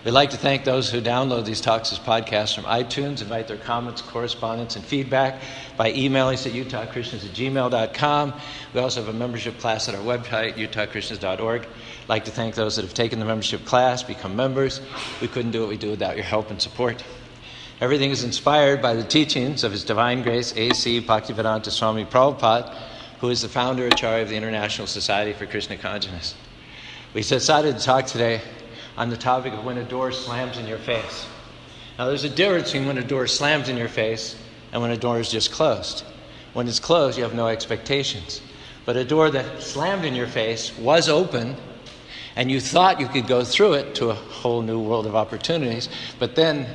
We'd like to thank those who download these talks as podcasts from iTunes, invite their comments, correspondence, and feedback by emailing us at utahchristιans@gmail.com. We also have a membership class at our website, utahchristιans.org. I'd like to thank those that have taken the membership class, become members. We couldn't do what we do without your help and support. Everything is inspired by the teachings of His Divine Grace A.C. Bhaktivedanta Swami Prabhupada, who is the founder and Acharya of the International Society for Krishna Consciousness. We decided to talk today on the topic of when a door slams in your face. Now, there's a difference between when a door slams in your face and when a door is just closed. When it's closed, you have no expectations. But a door that slammed in your face was open, and you thought you could go through it to a whole new world of opportunities, but then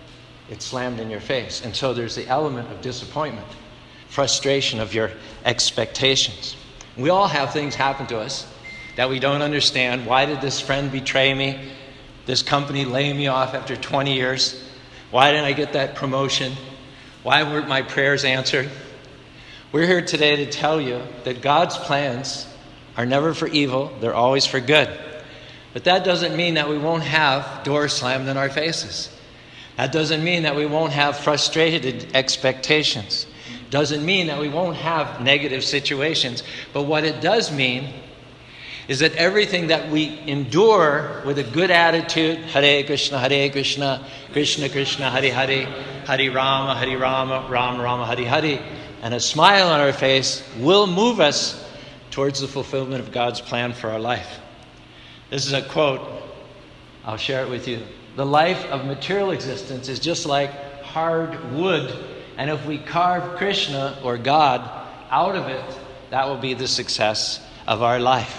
it slammed in your face. And so there's the element of disappointment, frustration of your expectations. We all have things happen to us that we don't understand. Why did this friend betray me? This company lay me off after 20 years? Why didn't I get that promotion? Why weren't my prayers answered? We're here today to tell you that God's plans are never for evil, they're always for good. But that doesn't mean that we won't have doors slammed in our faces. That doesn't mean that we won't have frustrated expectations. Doesn't mean that we won't have negative situations. But what it does mean is that everything that we endure with a good attitude, Hare Krishna, Krishna Krishna, Hare Hare, Hare Rama, Rama Rama, Hare Hare, and a smile on our face will move us towards the fulfillment of God's plan for our life. This is a quote. I'll share it with you. The life of material existence is just like hard wood, and if we carve Krishna or God out of it, that will be the success of our life.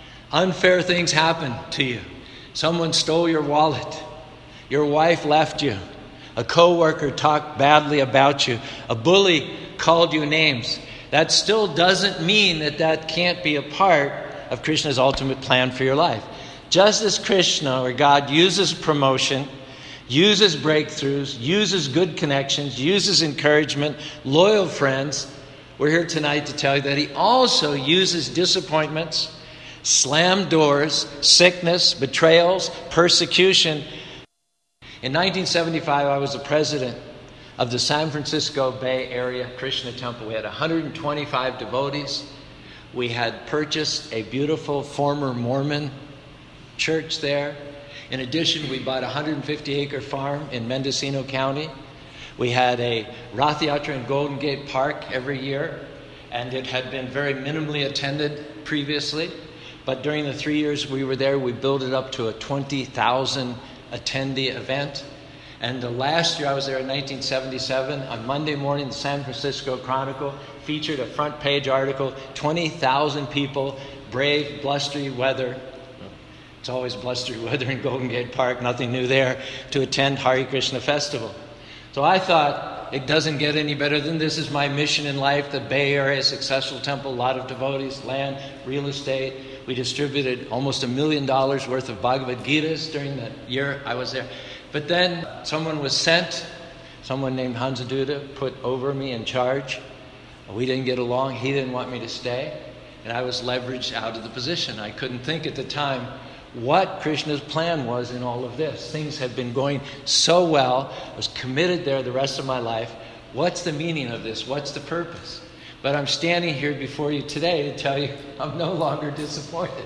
Unfair things happen to you. Someone stole your wallet. Your wife left you. A coworker talked badly about you. A bully called you names. That still doesn't mean that can't be a part of Krishna's ultimate plan for your life. Just as Krishna or God uses promotion, uses breakthroughs, uses good connections, uses encouragement, loyal friends, we're here tonight to tell you that He also uses disappointments, slammed doors, sickness, betrayals, persecution. In 1975, I was the president of the San Francisco Bay Area Krishna Temple. We had 125 devotees. We had purchased a beautiful former Mormon church there. In addition, we bought a 150-acre farm in Mendocino County. We had a Rath Yatra in Golden Gate Park every year, and it had been very minimally attended previously. But during the 3 years we were there, we built it up to a 20,000 attendee event. And the last year I was there in 1977, on Monday morning, the San Francisco Chronicle featured a front page article, 20,000 people, brave, blustery weather. It's always blustery weather in Golden Gate Park, nothing new there, to attend Hare Krishna Festival. So I thought, it doesn't get any better than this. Is my mission in life. The Bay Area, successful temple, a lot of devotees, land, real estate. We distributed almost $1 million worth of Bhagavad Gitas during that year I was there. But then someone was sent, someone named Hansaduta put over me in charge. We didn't get along. He didn't want me to stay. And I was leveraged out of the position. I couldn't think at the time what Krishna's plan was in all of this. Things had been going so well. I was committed there the rest of my life. What's the meaning of this? What's the purpose? But I'm standing here before you today to tell you I'm no longer disappointed.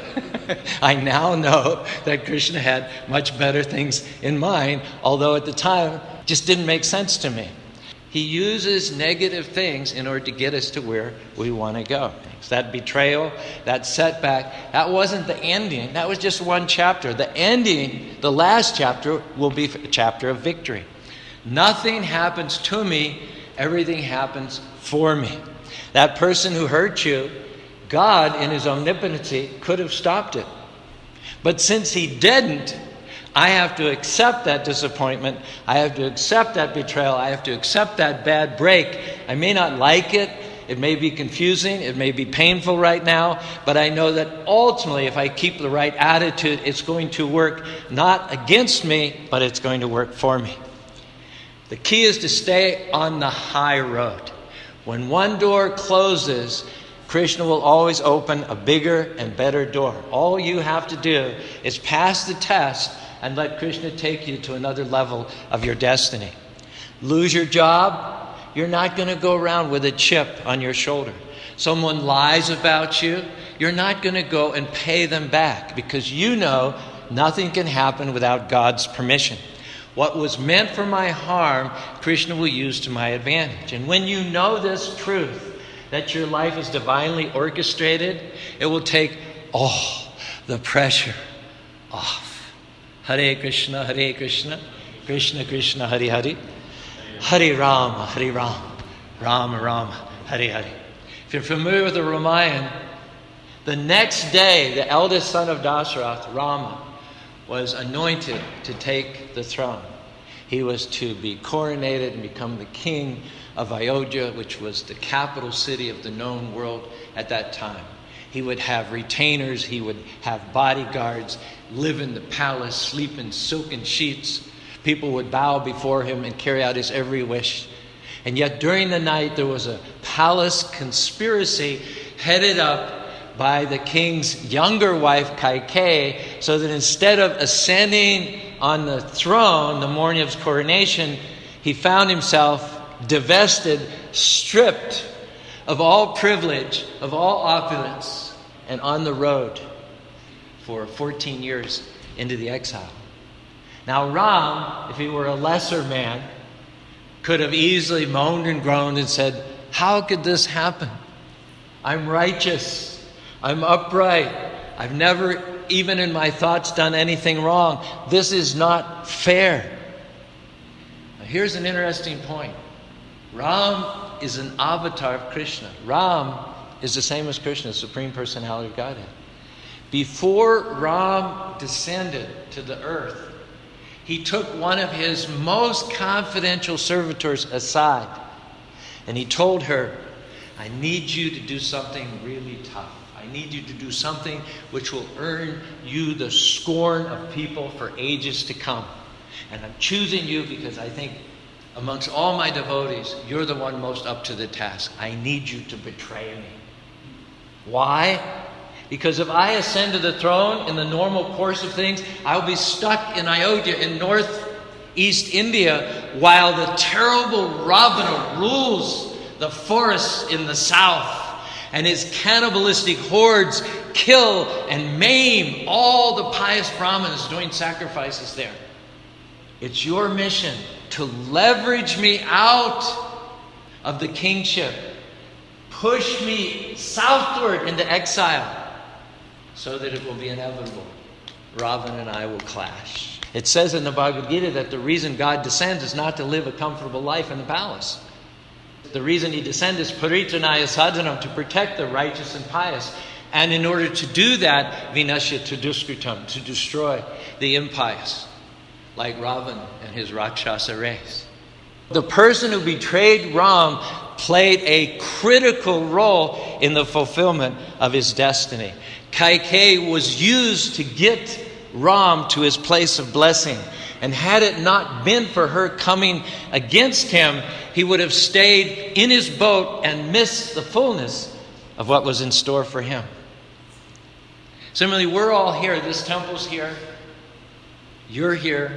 I now know that Krishna had much better things in mind, although at the time it just didn't make sense to me. He uses negative things in order to get us to where we want to go. So that betrayal, that setback, that wasn't the ending. That was just one chapter. The ending, the last chapter, will be a chapter of victory. Nothing happens to me, everything happens for me. That person who hurt you, God in His omnipotency could have stopped it. But since He didn't, I have to accept that disappointment. I have to accept that betrayal. I have to accept that bad break. I may not like it. It may be confusing. It may be painful right now. But I know that ultimately, if I keep the right attitude, it's going to work not against me, but it's going to work for me. The key is to stay on the high road. When one door closes, Krishna will always open a bigger and better door. All you have to do is pass the test and let Krishna take you to another level of your destiny. Lose your job, you're not going to go around with a chip on your shoulder. Someone lies about you, you're not going to go and pay them back, because you know nothing can happen without God's permission. What was meant for my harm, Krishna will use to my advantage. And when you know this truth, that your life is divinely orchestrated, it will take all the pressure off. Hare Krishna, Krishna Krishna, Hare Hare, Hare Rama, Rama Rama, Hare Hare. If you're familiar with the Ramayana, the next day, the eldest son of Dasarath, Rama, was anointed to take the throne. He was to be coronated and become the king of Ayodhya, which was the capital city of the known world at that time. He would have retainers, he would have bodyguards, live in the palace, sleep in silken sheets. People would bow before him and carry out his every wish. And yet during the night there was a palace conspiracy headed up by the king's younger wife, Kaikeyi, so that instead of ascending on the throne the morning of his coronation, he found himself divested, stripped of all privilege, of all opulence, and on the road for 14 years into the exile. Now Ram, if he were a lesser man, could have easily moaned and groaned and said, "How could this happen? I'm righteous. I'm upright. I've never, even in my thoughts, done anything wrong. This is not fair." Now, here's an interesting point. Ram is an avatar of Krishna. Ram is the same as Krishna, the Supreme Personality of Godhead. Before Ram descended to the earth, he took one of his most confidential servitors aside, and he told her, "I need you to do something really tough. I need you to do something which will earn you the scorn of people for ages to come. And I'm choosing you because I think amongst all my devotees, you're the one most up to the task. I need you to betray me." Why? Because if I ascend to the throne in the normal course of things, I'll be stuck in Ayodhya in northeast India while the terrible Ravana rules the forests in the south. And his cannibalistic hordes kill and maim all the pious Brahmanas doing sacrifices there. It's your mission to leverage me out of the kingship, push me southward into exile, so that it will be inevitable. Ravana and I will clash. It says in the Bhagavad Gita that the reason God descends is not to live a comfortable life in the palace. The reason he descends is paritranaya sadhanam, to protect the righteous and pious. And in order to do that, vinashya duskritam, to destroy the impious, like Ravana and his Rakshasa race. The person who betrayed Ram played a critical role in the fulfillment of his destiny. Kaikeyi was used to get Ram to his place of blessing. And had it not been for her coming against him, he would have stayed in his boat and missed the fullness of what was in store for him. Similarly, we're all here. This temple's here. You're here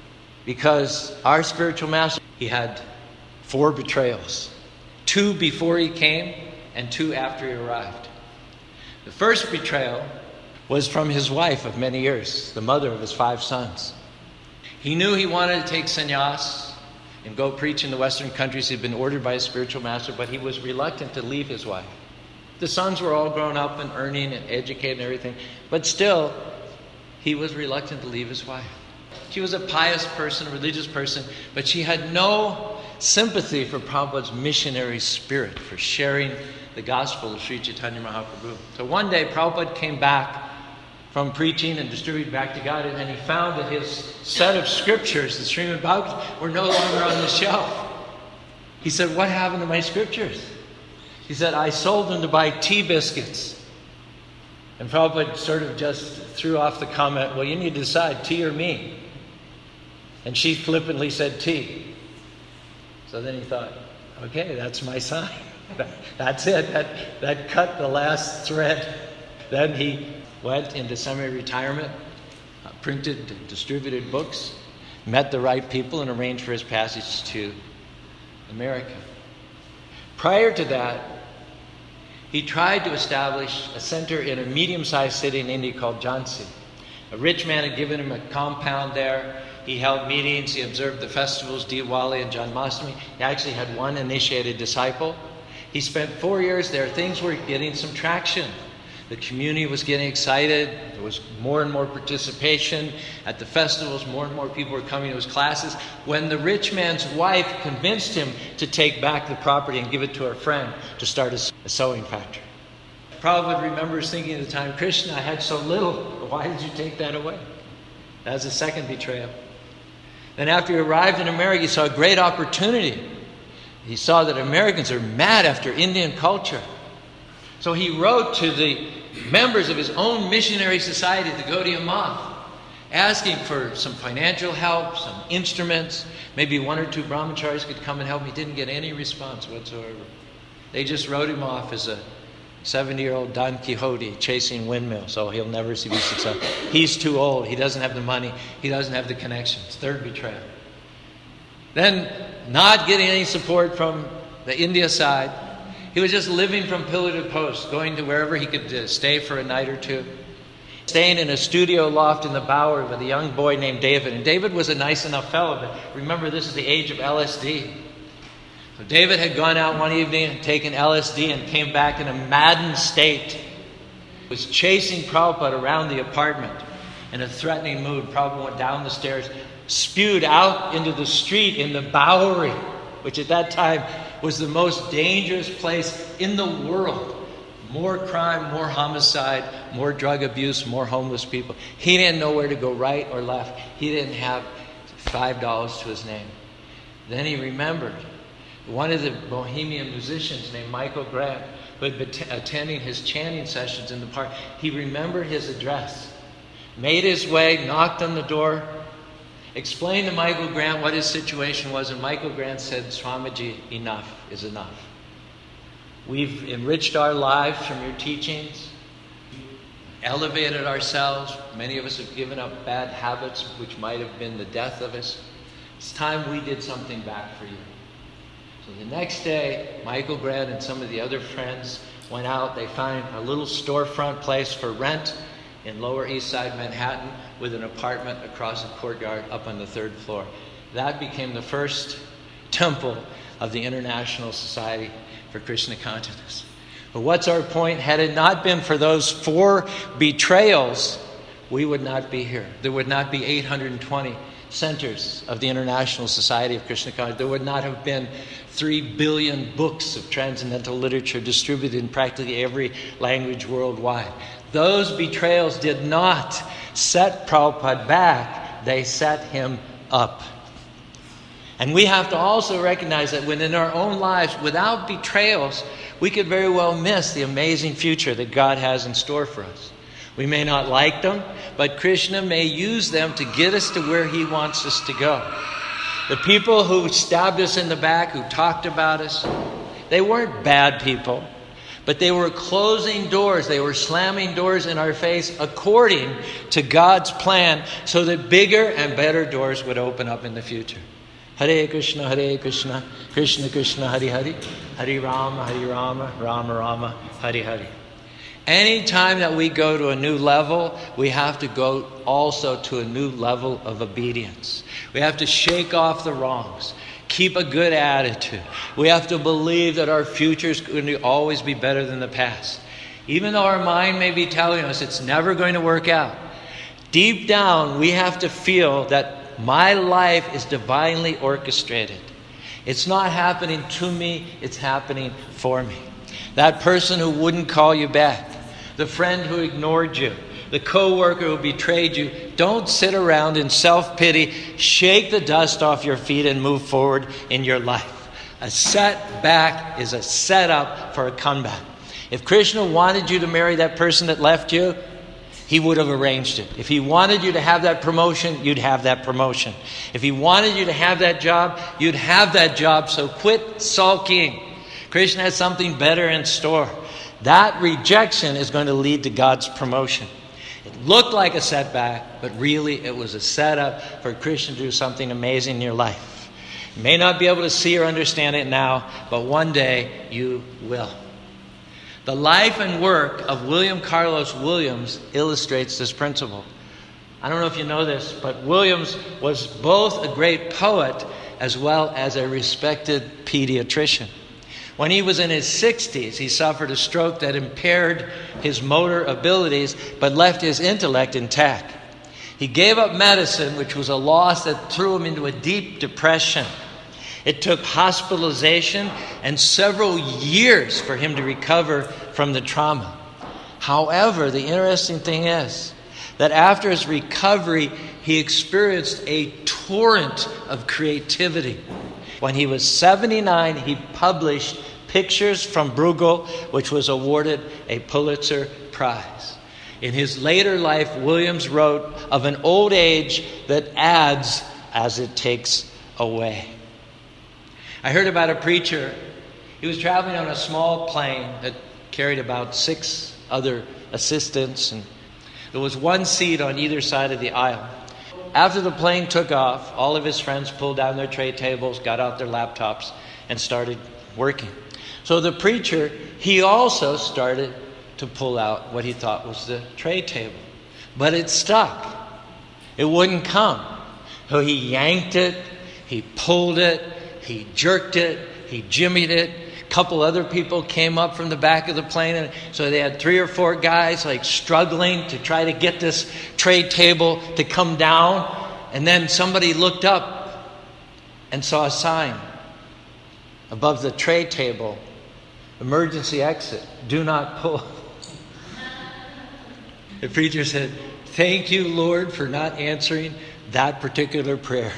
because our spiritual master, he had 4 betrayals. 2 before he came and 2 after he arrived. The first betrayal was from his wife of many years, the mother of his 5 sons. He knew he wanted to take sannyas and go preach in the Western countries. He'd been ordered by his spiritual master, but he was reluctant to leave his wife. The sons were all grown up and earning and educated and everything, but still, he was reluctant to leave his wife. She was a pious person, a religious person, but she had no sympathy for Prabhupada's missionary spirit, for sharing the gospel of Sri Chaitanya Mahaprabhu. So one day, Prabhupada came back from preaching and distributing back to God, and he found that his set of scriptures, the Srimad Bhagavatam, were no longer on the shelf. He said, "What happened to my scriptures?" He said, "I sold them to buy tea biscuits." And Prabhupada sort of just threw off the comment, "Well, you need to decide, tea or me?" And she flippantly said, "Tea." So then he thought, okay, that's my sign. That's it. That cut the last thread. Then he went into semi-retirement, printed and distributed books, met the right people, and arranged for his passage to America. Prior to that, he tried to establish a center in a medium-sized city in India called Jhansi. A rich man had given him a compound there. He held meetings. He observed the festivals, Diwali and Janmashtami. He actually had one initiated disciple. He spent 4 years there. Things were getting some traction. The community was getting excited. There was more and more participation at the festivals. More and more people were coming to his classes. When the rich man's wife convinced him to take back the property and give it to her friend to start a sewing factory. Prabhupada remembers thinking at the time, Krishna, I had so little. Why did you take that away? That was the second betrayal. Then after he arrived in America, he saw a great opportunity. He saw that Americans are mad after Indian culture. So he wrote to the members of his own missionary society, the Gaudiya Math, asking for some financial help, some instruments. Maybe one or two brahmacharis could come and help. He didn't get any response whatsoever. They just wrote him off as a 70-year-old Don Quixote chasing windmills. So he'll never be successful. He's too old. He doesn't have the money. He doesn't have the connections. Third betrayal. Then, not getting any support from the India side, he was just living from pillar to post, going to wherever he could stay for a night or two. Staying in a studio loft in the Bowery with a young boy named David. And David was a nice enough fellow, but remember, this is the age of LSD. So David had gone out one evening and taken LSD and came back in a maddened state. He was chasing Prabhupada around the apartment in a threatening mood. Prabhupada went down the stairs, spewed out into the street in the Bowery, which at that time was the most dangerous place in the world. More crime, more homicide, more drug abuse, more homeless people. He didn't know where to go right or left. He didn't have $5 to his name. Then he remembered one of the Bohemian musicians named Michael Grant, who had been attending his chanting sessions in the park. He remembered his address, made his way, knocked on the door, explained to Michael Grant what his situation was, and Michael Grant said, Swamiji, enough is enough. We've enriched our lives from your teachings, elevated ourselves. Many of us have given up bad habits, which might have been the death of us. It's time we did something back for you. So the next day, Michael Grant and some of the other friends went out. They found a little storefront place for rent in Lower East Side Manhattan with an apartment across the courtyard up on the 3rd floor. That became the first temple of the International Society for Krishna Consciousness. But what's our point? Had it not been for those 4 betrayals, we would not be here. There would not be 820 centers of the International Society of Krishna Consciousness. There would not have been 3 billion books of transcendental literature distributed in practically every language worldwide. Those betrayals did not set Prabhupada back, they set him up. And we have to also recognize that within our own lives, without betrayals, we could very well miss the amazing future that God has in store for us. We may not like them, but Krishna may use them to get us to where He wants us to go. The people who stabbed us in the back, who talked about us, they weren't bad people, but they were closing doors. They were slamming doors in our face according to God's plan so that bigger and better doors would open up in the future. Hare Krishna, Krishna Krishna, Hare Hare, Hare Rama, Rama Rama, Hare Hare. Anytime that we go to a new level, we have to go also to a new level of obedience. We have to shake off the wrongs, keep a good attitude. We have to believe that our future is going to always be better than the past. Even though our mind may be telling us it's never going to work out, deep down we have to feel that my life is divinely orchestrated. It's not happening to me, it's happening for me. That person who wouldn't call you back, the friend who ignored you, the co-worker who betrayed you, don't sit around in self-pity. Shake the dust off your feet and move forward in your life. A setback is a setup for a comeback. If Krishna wanted you to marry that person that left you, He would have arranged it. If He wanted you to have that promotion, you'd have that promotion. If He wanted you to have that job, you'd have that job. So quit sulking. Krishna has something better in store. That rejection is going to lead to God's promotion. It looked like a setback, but really it was a setup for a Christian to do something amazing in your life. You may not be able to see or understand it now, but one day you will. The life and work of William Carlos Williams illustrates this principle. I don't know if you know this, but Williams was both a great poet as well as a respected pediatrician. When he was in his 60s, he suffered a stroke that impaired his motor abilities but left his intellect intact. He gave up medicine, which was a loss that threw him into a deep depression. It took hospitalization and several years for him to recover from the trauma. However, the interesting thing is that after his recovery, he experienced a torrent of creativity. When he was 79, he published Pictures from Bruegel, which was awarded a Pulitzer Prize. In his later life, Williams wrote of an old age that adds as it takes away. I heard about a preacher. He was traveling on a small plane that carried about 6 other assistants, and there was one seat on either side of the aisle. After the plane took off, all of his friends pulled down their tray tables, got out their laptops, and started working. So the preacher, he also started to pull out what he thought was the tray table. But it stuck. It wouldn't come. So he yanked it, he pulled it, he jerked it, he jimmied it. A couple other people came up from the back of the plane, and so they had 3 or 4 guys struggling to try to get this tray table to come down. And then somebody looked up and saw a sign above the tray table: emergency exit, do not pull. The preacher said, "Thank you, Lord, for not answering that particular prayer."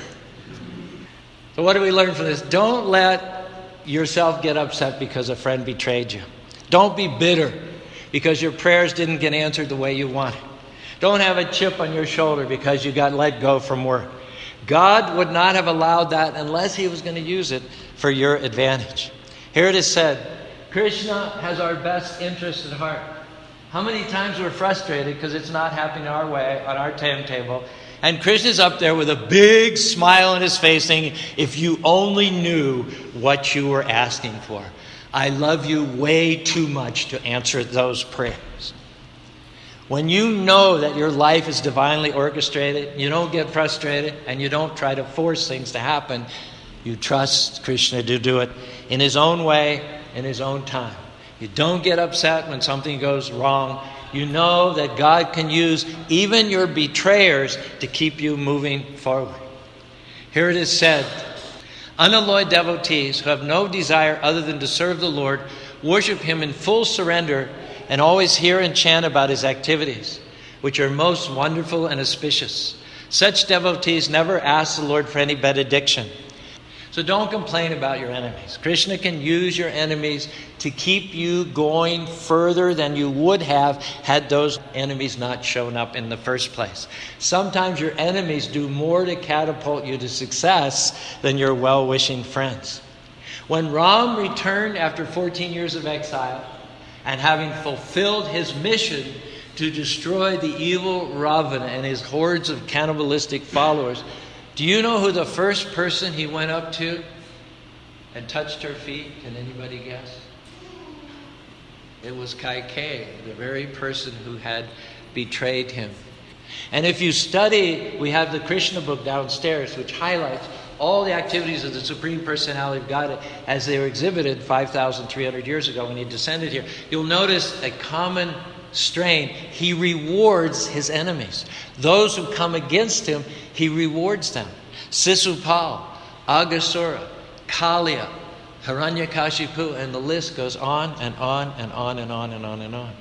So what do we learn from this? Don't let yourself get upset because a friend betrayed you. Don't be bitter because your prayers didn't get answered the way you wanted. Don't have a chip on your shoulder because you got let go from work. God would not have allowed that unless He was going to use it for your advantage. Here it is said, Krishna has our best interest at heart. How many times we're frustrated because it's not happening our way on our timetable, and Krishna's up there with a big smile on his face saying, if you only knew what you were asking for. I love you way too much to answer those prayers. When you know that your life is divinely orchestrated, you don't get frustrated and you don't try to force things to happen. You trust Krishna to do it in His own way, in His own time. You don't get upset when something goes wrong. You know that God can use even your betrayers to keep you moving forward. Here it is said, unalloyed devotees who have no desire other than to serve the Lord worship Him in full surrender and always hear and chant about His activities, which are most wonderful and auspicious. Such devotees never ask the Lord for any benediction. So don't complain about your enemies. Krishna can use your enemies to keep you going further than you would have had those enemies not shown up in the first place. Sometimes your enemies do more to catapult you to success than your well-wishing friends. When Ram returned after 14 years of exile and having fulfilled his mission to destroy the evil Ravana and his hordes of cannibalistic followers, do you know who the first person he went up to and touched her feet? Can anybody guess? It was Kaikeyi, the very person who had betrayed him. And if you study, we have the Krishna book downstairs, which highlights all the activities of the Supreme Personality of God as they were exhibited 5,300 years ago when He descended here. You'll notice a common strain. He rewards His enemies. Those who come against Him, He rewards them. Sisupal, Aghasura, Kaliya, Hiranyakashipu, and the list goes on and on and on and on and on and on.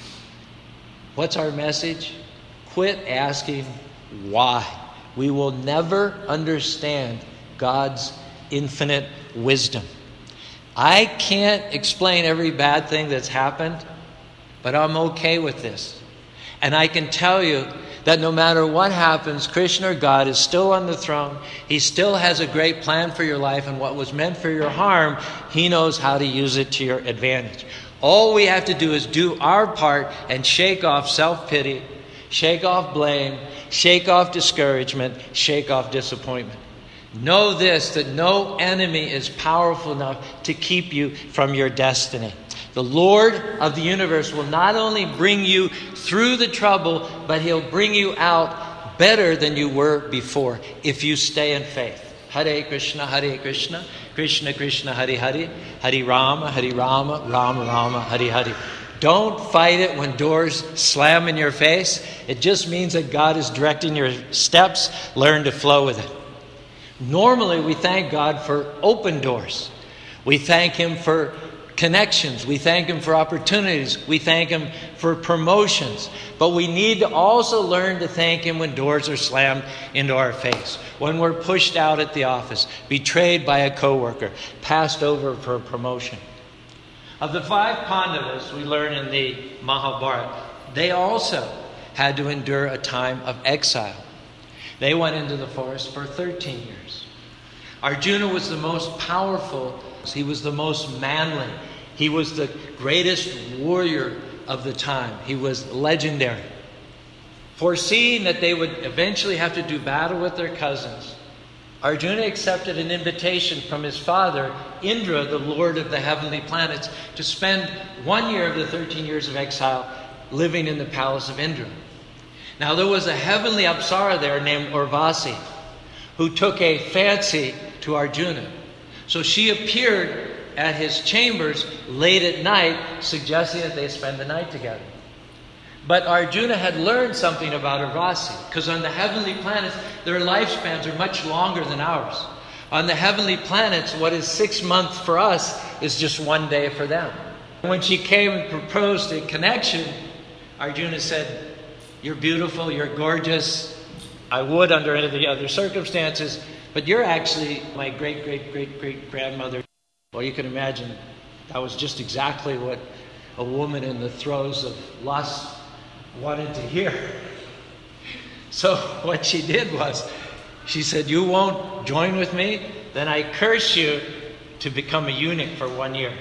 What's our message? Quit asking why. We will never understand God's infinite wisdom. I can't explain every bad thing that's happened, but I'm okay with this. And I can tell you that no matter what happens, Krishna or God is still on the throne. He still has a great plan for your life, and what was meant for your harm, He knows how to use it to your advantage. All we have to do is do our part and shake off self-pity, Shake off blame, shake off discouragement, shake off disappointment. Know this, that no enemy is powerful enough to keep you from your destiny. The Lord of the universe will not only bring you through the trouble, but He'll bring you out better than you were before if you stay in faith. Hare Krishna, Krishna Krishna, Hare Hare, Hare Rama, Rama Rama, Hare Hare. Don't fight it when doors slam in your face. It just means that God is directing your steps. Learn to flow with it. Normally, we thank God for open doors. We thank Him for connections. We thank Him for opportunities. We thank Him for promotions. But we need to also learn to thank Him when doors are slammed into our face. When we're pushed out at the office, betrayed by a coworker, passed over for a promotion. Of the 5 Pandavas we learn in the Mahabharata, they also had to endure a time of exile. They went into the forest for 13 years. Arjuna was the most powerful. He was the most manly. He was the greatest warrior of the time. He was legendary. Foreseeing that they would eventually have to do battle with their cousins, Arjuna accepted an invitation from his father, Indra, the lord of the heavenly planets, to spend 1 year of the 13 years of exile living in the palace of Indra. Now there was a heavenly Apsara there named Urvasi, who took a fancy to Arjuna. So she appeared at his chambers late at night, suggesting that they spend the night together. But Arjuna had learned something about Urvasi, because on the heavenly planets, their lifespans are much longer than ours. On the heavenly planets, what is 6 months for us is just 1 day for them. When she came and proposed a connection, Arjuna said, "You're beautiful, you're gorgeous. I would under any of the other circumstances, but you're actually my great-great-great-great-grandmother." Well, you can imagine that was just exactly what a woman in the throes of lust wanted to hear. So what she did was, she said, "You won't join with me? Then I curse you to become a eunuch for 1 year."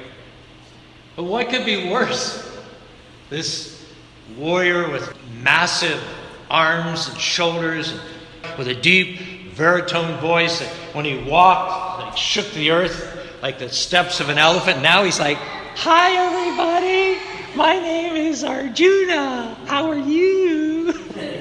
But what could be worse? This warrior with massive arms and shoulders, with a deep baritone voice, that when he walked, like shook the earth like the steps of an elephant. Now he's like, "Hi everybody, my name is Arjuna. How are you?"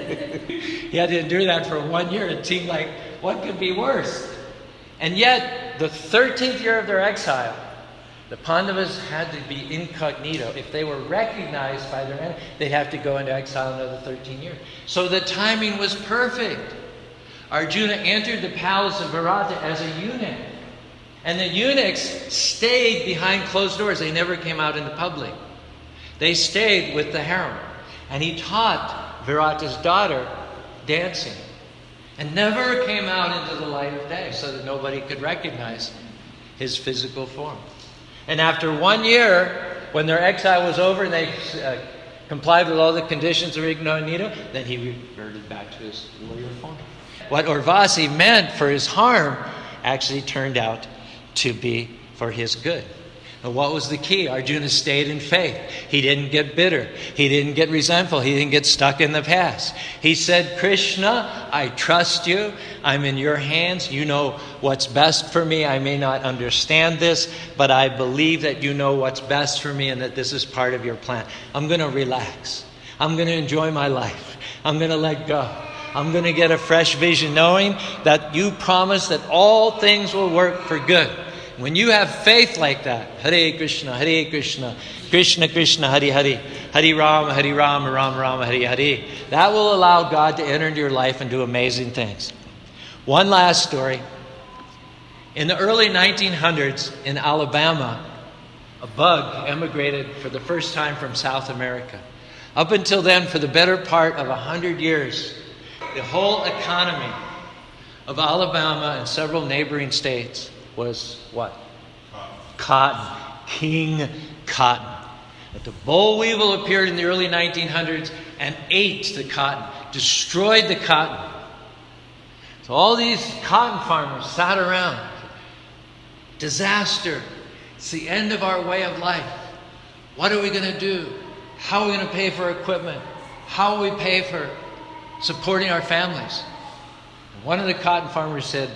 He had to endure that for 1 year. It seemed like, what could be worse? And yet, the 13th year of their exile, the Pandavas had to be incognito. If they were recognized by their enemy, they'd have to go into exile another 13 years. So the timing was perfect. Arjuna entered the palace of Virata as a eunuch. And the eunuchs stayed behind closed doors. They never came out into public. They stayed with the harem. And he taught Virata's daughter dancing. And never came out into the light of day so that nobody could recognize his physical form. And after 1 year, when their exile was over and they complied with all the conditions of incognito, then he reverted back to his warrior form. What Urvasi meant for his harm actually turned out to be for his good. And what was the key? Arjuna stayed in faith. He didn't get bitter. He didn't get resentful. He didn't get stuck in the past. He said, "Krishna, I trust you. I'm in your hands. You know what's best for me. I may not understand this, but I believe that you know what's best for me and that this is part of your plan. I'm going to relax. I'm going to enjoy my life. I'm going to let go. I'm going to get a fresh vision knowing that you promise that all things will work for good." When you have faith like that, Hare Krishna, Krishna Krishna, Hare Hare, Hare Rama, Rama Rama, Hare Hare, that will allow God to enter into your life and do amazing things. One last story. In the early 1900s in Alabama, a bug emigrated for the first time from South America. Up until then, for the better part of 100 years, the whole economy of Alabama and several neighboring states was what? Cotton. King cotton. But the boll weevil appeared in the early 1900s and ate the cotton, destroyed the cotton. So all these cotton farmers sat around. Disaster. It's the end of our way of life. What are we going to do? How are we going to pay for equipment? How will we pay for supporting our families? One of the cotton farmers said,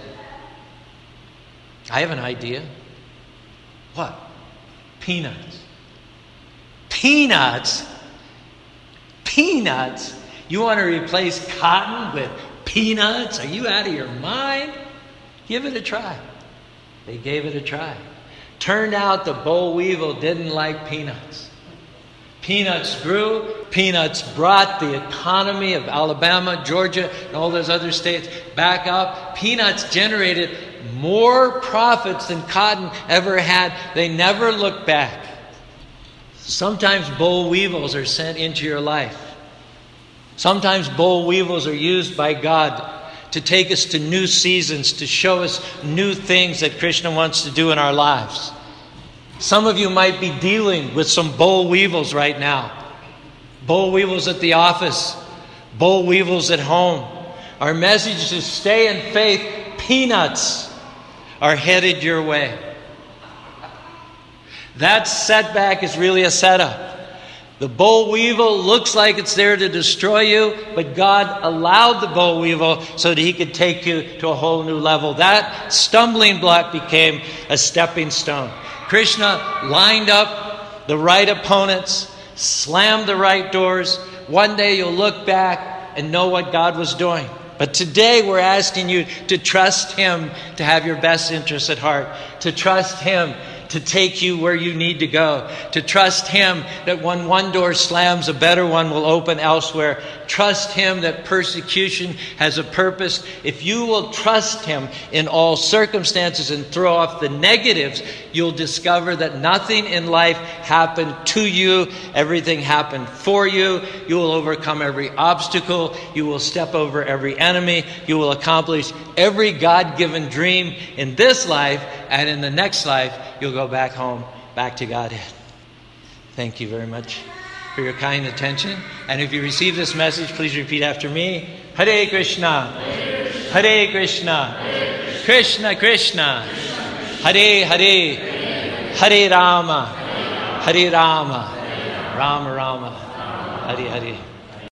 I have an idea. What? Peanuts. Peanuts? Peanuts? You want to replace cotton with peanuts? Are you out of your mind? Give it a try. They gave it a try. Turned out the boll weevil didn't like peanuts. Peanuts grew. Peanuts brought the economy of Alabama, Georgia, and all those other states back up. Peanuts generated more profits than cotton ever had. They never looked back. Sometimes boll weevils are sent into your life. Sometimes boll weevils are used by God to take us to new seasons, to show us new things that Krishna wants to do in our lives. Some of you might be dealing with some boll weevils right now. Boll weevils at the office. Boll weevils at home. Our message is stay in faith. Peanuts are headed your way. That setback is really a setup. The boll weevil looks like it's there to destroy you, but God allowed the boll weevil so that He could take you to a whole new level. That stumbling block became a stepping stone. Krishna lined up the right opponents, slammed the right doors. One day you'll look back and know what God was doing. But today we're asking you to trust Him to have your best interests at heart, to trust Him to take you where you need to go, to trust Him that when one door slams, a better one will open elsewhere. Trust Him that persecution has a purpose. If you will trust Him in all circumstances and throw off the negatives, you'll discover that nothing in life happened to you. Everything happened for you. You will overcome every obstacle. You will step over every enemy. You will accomplish every God-given dream in this life, and in the next life, you'll go back home, back to Godhead. Thank you very much for your kind attention. And if you receive this message, please repeat after me. Hare Krishna. Hare Krishna. Krishna Krishna. Hare Hare. Hare Rama. Hare Rama. Rama Rama. Hare Hare.